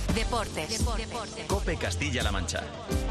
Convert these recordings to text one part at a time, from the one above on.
Deportes. COPE Castilla-La Mancha.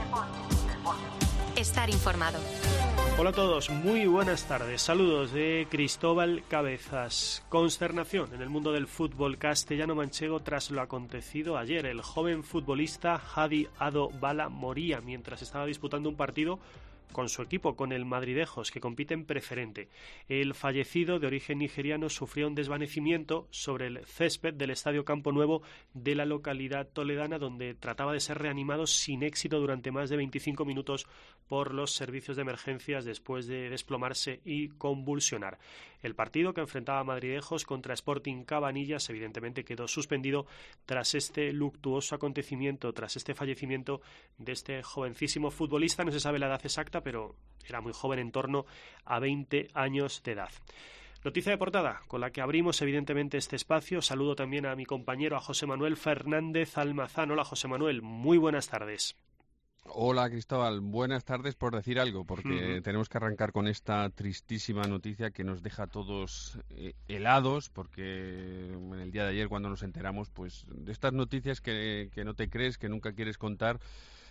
Estar informado. Hola a todos, muy buenas tardes. Saludos de Cristóbal Cabezas. Consternación en el mundo del fútbol castellano-manchego tras lo acontecido ayer. El joven futbolista Hadi Ado Bala moría mientras estaba disputando un partido con su equipo, con el Madridejos, que compite en preferente. El fallecido, de origen nigeriano, sufrió un desvanecimiento sobre el césped del Estadio Campo Nuevo de la localidad toledana, donde trataba de ser reanimado sin éxito durante más de 25 minutos por los servicios de emergencias después de desplomarse y convulsionar. El partido, que enfrentaba a Madridejos contra Sporting Cabanillas, evidentemente quedó suspendido tras este luctuoso acontecimiento, tras este fallecimiento de este jovencísimo futbolista. No se sabe la edad exacta, pero era muy joven, en torno a 20 años de edad. Noticia de portada con la que abrimos evidentemente este espacio. Saludo también a mi compañero, a José Manuel Fernández Almazán. Hola, José Manuel, muy buenas tardes. Hola, Cristóbal, buenas tardes, por decir algo, porque tenemos que arrancar con esta tristísima noticia que nos deja a todos helados, porque en el día de ayer, cuando nos enteramos, pues de estas noticias que no te crees, que nunca quieres contar,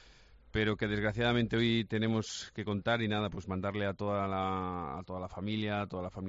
pero que desgraciadamente hoy tenemos que contar. Y nada, pues mandarle a toda la familia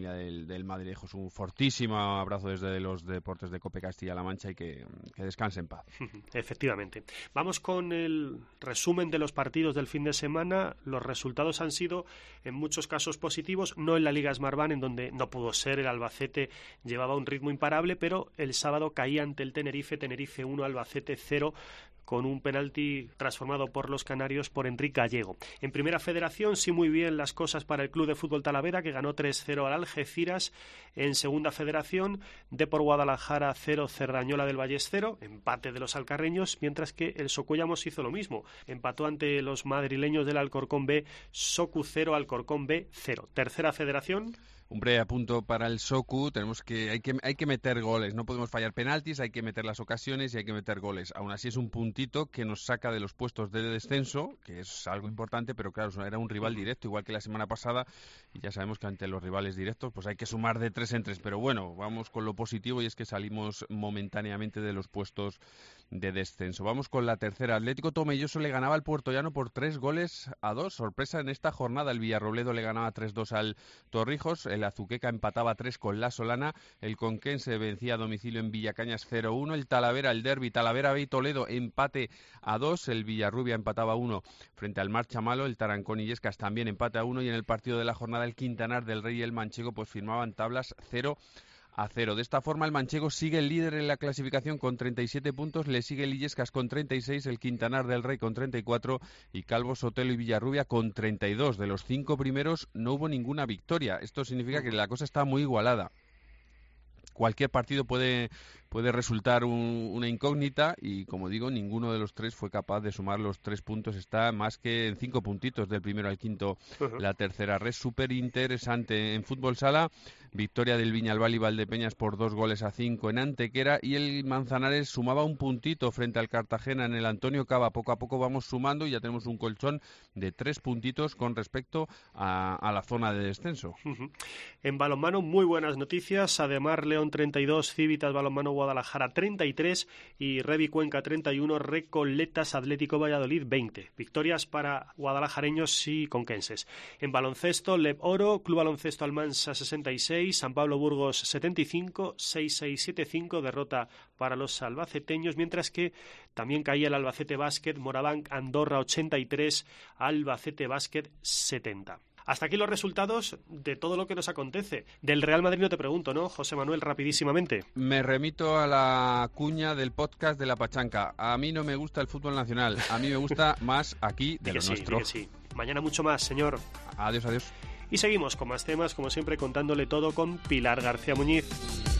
del Madridejos un fortísimo abrazo desde los deportes de COPE Castilla-La Mancha, y que descanse en paz. Efectivamente. Vamos con el resumen de los partidos del fin de semana. Los resultados han sido en muchos casos positivos, no en la Liga Smartbank, en donde no pudo ser. El Albacete llevaba un ritmo imparable, pero el sábado caía ante el Tenerife 1, Albacete 0, con un penalti transformado por los canarios por Enrique Gallego. En Primera Federación, sí, muy bien las cosas para el Club de Fútbol Talavera, que ganó 3-0 al Algeciras. En Segunda Federación, Depor Guadalajara 0, Cerdañola del Vallés 0, empate de los alcarreños, mientras que el Socuellamos hizo lo mismo, empató ante los madrileños del Alcorcón B, Socu 0, Alcorcón B 0. Tercera Federación. Un breve apunto para el Socu. Hay que meter goles, no podemos fallar penaltis, hay que meter las ocasiones y hay que meter goles. Aún así es un puntito que nos saca de los puestos de descenso, que es algo importante, pero claro, era un rival directo, igual que la semana pasada, y ya sabemos que ante los rivales directos pues hay que sumar de 3 en 3, pero bueno, vamos con lo positivo, y es que salimos momentáneamente de los puestos de descenso. Vamos con la tercera. Atlético Tomelloso le ganaba al Puertollano por 3-2. Sorpresa en esta jornada. El Villarrobledo le ganaba 3-2 al Torrijos. El Azuqueca empataba 3 con la Solana. El Conquense vencía a domicilio en Villacañas 0-1. El Talavera, el derbi, Talavera B y Toledo, empate a 2. El Villarrubia empataba 1 frente al Marchamalo. El Tarancón y Illescas también empate a 1. Y en el partido de la jornada, el Quintanar del Rey y el Manchego pues firmaban tablas 0-0. De esta forma, el Manchego sigue el líder en la clasificación con 37 puntos, le sigue el Illescas con 36, el Quintanar del Rey con 34 y Calvo, Sotelo y Villarrubia con 32. De los 5 primeros no hubo ninguna victoria. Esto significa que la cosa está muy igualada. Cualquier partido puede resultar una incógnita, y como digo, ninguno de los 3 fue capaz de sumar los 3 puntos. Está más que en 5 puntitos del primero al quinto la tercera red. Súper interesante. En fútbol sala, victoria del Viñalbal y Valdepeñas por 2-5 en Antequera, y el Manzanares sumaba un puntito frente al Cartagena en el Antonio Cava. Poco a poco vamos sumando y ya tenemos un colchón de 3 puntitos con respecto a la zona de descenso. En balonmano, muy buenas noticias. Ademar León 32, Civitas Balonmano Guadalajara 33 y Revi Cuenca 31, Recoletas Atlético Valladolid 20. Victorias para guadalajareños y conquenses. En baloncesto, Leb Oro, Club Baloncesto Almansa 66, San Pablo Burgos 75, 6-6-7-5, derrota para los albaceteños, mientras que también caía el Albacete Básquet, Morabanc Andorra 83, Albacete Básquet 70. Hasta aquí los resultados de todo lo que nos acontece. Del Real Madrid no te pregunto, ¿no, José Manuel? Rapidísimamente. Me remito a la cuña del podcast de La Pachanca. A mí no me gusta el fútbol nacional. A mí me gusta más aquí de lo nuestro. Sí. Mañana mucho más, señor. Adiós. Y seguimos con más temas, como siempre, contándole todo con Pilar García Muñiz.